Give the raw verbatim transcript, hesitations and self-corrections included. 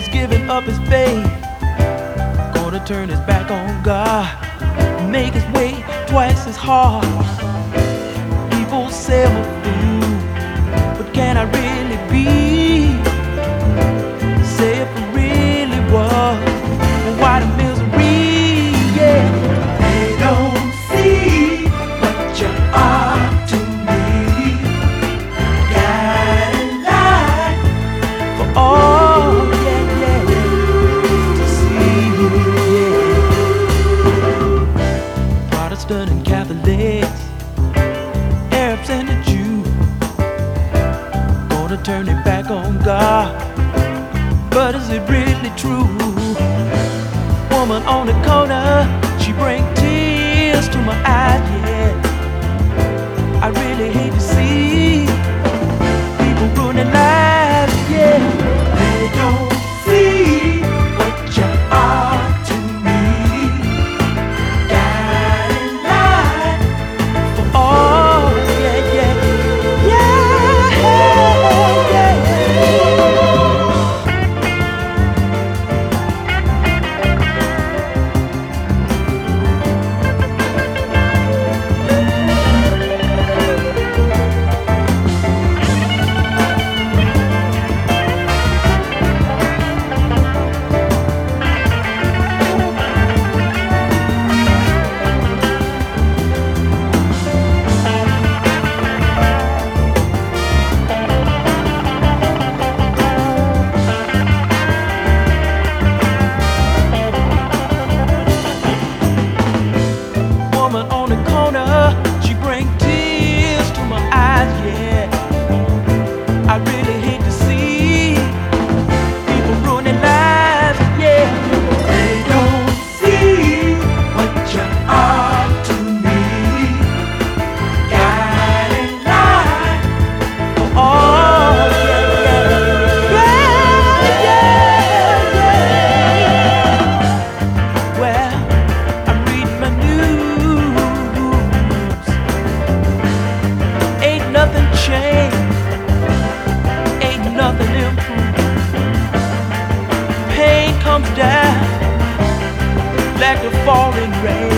He's giving up his faith, gonna turn his back on God, make his way twice as hard. People say I'm a fool, but can I really be? Say if I really was, well, why the misery? Yeah, they don't see what you are to me. Guiding light for all, yeah, yeah, to see, yeah. Protestant and Catholics, Arabs and the Jews, gonna turn their back on God. But is it really true? Woman on the corner, she bring tears to my eyes, yeah. I really hate to see people ruining lives, yeah. They don't see what you are to me. Guiding light for all, yeah, yeah, yeah, yeah. Woman on the corner, she bring tears to my eyes, yeah. I really hate to see people ruining lives, yeah. They don't see what you are to me. Guiding light for all, yeah, yeah, yeah, yeah, yeah. Well, I'm reading my news. Ain't nothing changed, ain't nothing improved. Pain comes down like the falling rain.